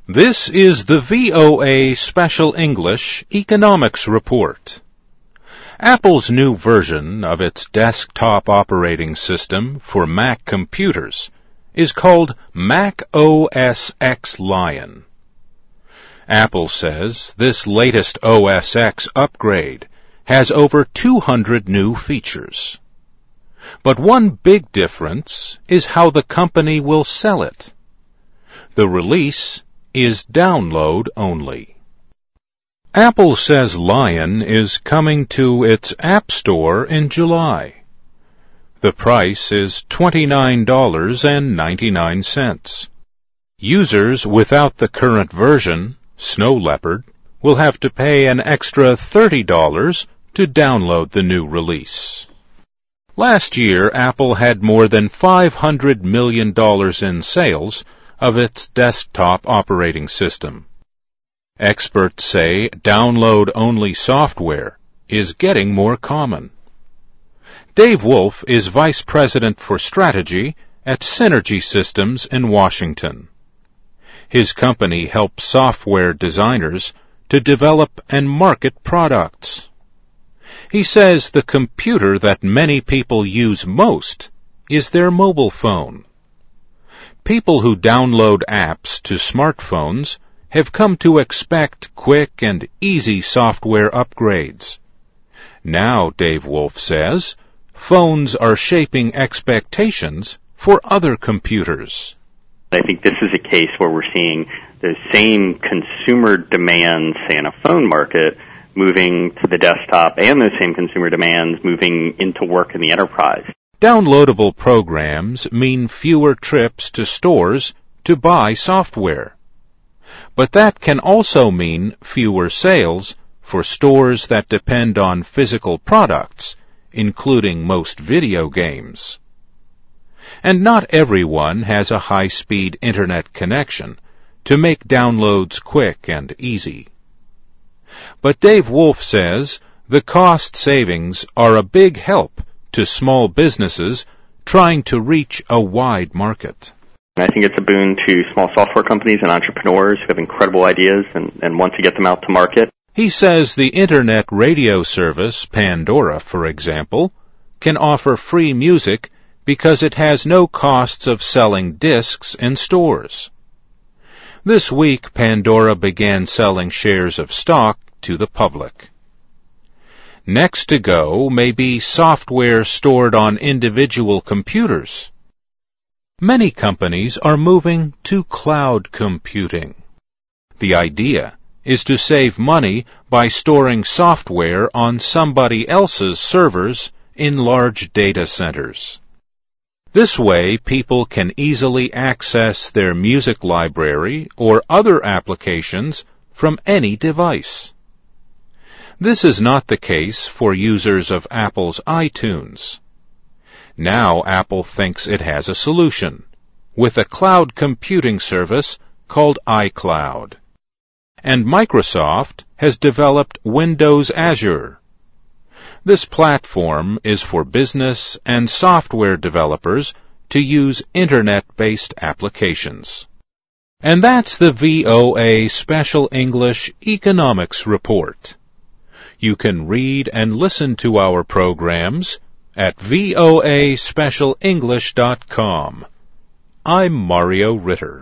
This is the VOA Special English Economics Report. Apple's new version of its desktop operating system for Mac computers is called Mac OS X Lion. Apple says this latest OS X upgrade has over 200 new features. But one big difference is how the company will sell it. The release is download only. Apple says Lion is coming to its App Store in July. The price is $29.99. Users without the current version, Snow Leopard, will have to pay an extra $30 to download the new release. Last year, Apple had more than $500 million in sales of its desktop operating system. Experts say download-only software is getting more common. Dave Wolf is Vice President for Strategy at Synergy Systems in Washington. His company helps software designers to develop and market products. He says the computer that many people use most is their mobile phone. People who download apps to smartphones have come to expect quick and easy software upgrades. Now, Dave Wolf says, phones are shaping expectations for other computers. I think this is a case where we're seeing the same consumer demands, say, in a phone market, moving to the desktop, and those same consumer demands moving into work in the enterprise. Downloadable programs mean fewer trips to stores to buy software. But that can also mean fewer sales for stores that depend on physical products, including most video games. And not everyone has a high-speed internet connection to make downloads quick and easy. But Dave Wolf says the cost savings are a big help to small businesses trying to reach a wide market. I think it's a boon to small software companies and entrepreneurs who have incredible ideas and want to get them out to market. He says the internet radio service Pandora, for example, can offer free music because it has no costs of selling discs in stores. This week, Pandora began selling shares of stock to the public. Next to go may be software stored on individual computers. Many companies are moving to cloud computing. The idea is to save money by storing software on somebody else's servers in large data centers. This way, people can easily access their music library or other applications from any device. This is not the case for users of Apple's iTunes. Now Apple thinks it has a solution, with a cloud computing service called iCloud. And Microsoft has developed Windows Azure. This platform is for business and software developers to use internet-based applications. And that's the VOA Special English Economics Report. You can read and listen to our programs at voaspecialenglish.com. I'm Mario Ritter.